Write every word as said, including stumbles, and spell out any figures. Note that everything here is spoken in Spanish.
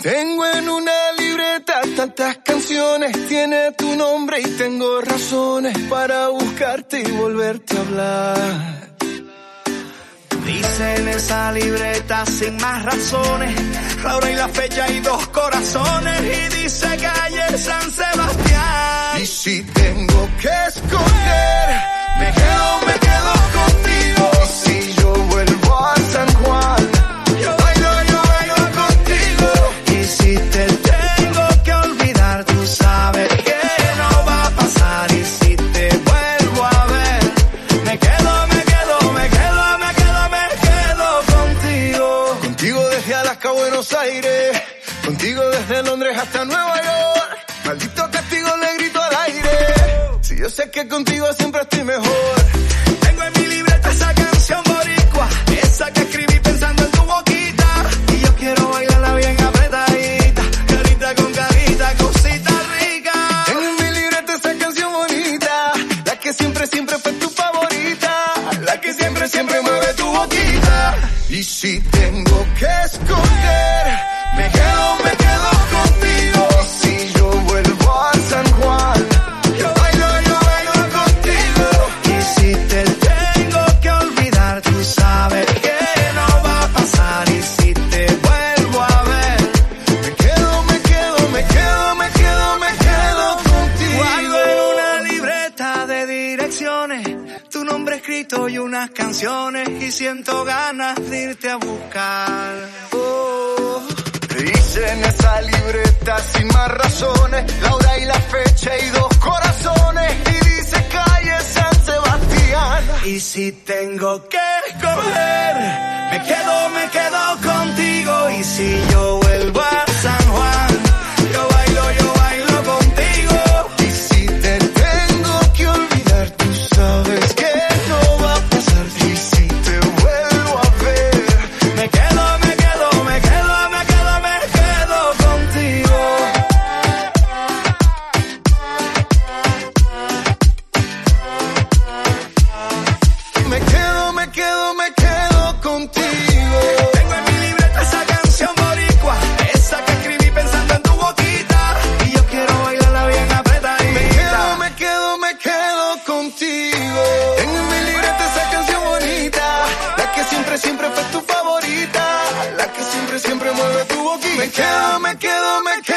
Tengo en una libreta tantas canciones, tiene tu nombre y tengo razones para buscarte y volverte a hablar. Dice en esa libreta sin más razones, la hora y la fecha y dos corazones, y dice calle San Sebastián. Y si tengo que escoger, me quedo, me quedo contigo. Y si yo vuelvo a San Juan, yo bailo, yo bailo contigo. Y si te tengo que olvidar, tú sabes que no va a pasar. Y si te vuelvo a ver, me quedo, me quedo, me quedo, me quedo, me quedo contigo. Contigo desde Alaska a Buenos Aires, contigo desde Londres hasta Nueva York. Maldito castigo le grito al aire, si yo sé que contigo siempre estoy mejor. Tengo en mi libreta esa canción boricua, esa que escribí pensando en tu boquita, y yo quiero bailarla bien apretadita, carita con carita, cosita rica. Tengo en mi libreta esa canción bonita, la que siempre, siempre fue tu favorita, la que siempre, siempre mueve tu boquita. Y si tengo que escoger, me quedo, me quedo contigo. Y si yo vuelvo a San Juan, yo bailo, yo bailo contigo. Y si te tengo que olvidar, tú sabes que no va a pasar. Y si te vuelvo a ver, me quedo, me quedo, me quedo, me quedo, me quedo contigo. guardo en una libreta de direcciones tu nombre escrito y unas canciones, y siento ganas de irte a buscar. Oh, dice en esa libreta sin más razones, la hora y la fecha y dos corazones, y dice calle San Sebastián. Y si tengo que escoger, me quedo, me quedo contigo. Y si yo vuelvo a San Juan, yo bailo, yo bailo contigo. Y si te tengo que olvidar, tú sabes que no va a pasar. Y si te vuelvo a ver, me quedo, me quedo, me quedo, me quedo, me quedo contigo. me quedo, me quedo, me quedo contigo. Tengo en mi libreta esa canción boricua, esa que escribí pensando en tu boquita, y yo quiero bailarla bien apretadita. Me quedo, me quedo, me quedo contigo. Tengo en mi libreta esa canción bonita, la que siempre, siempre fue tu favorita, la que siempre, siempre mueve tu boquita. Me quedo, me quedo, me quedo.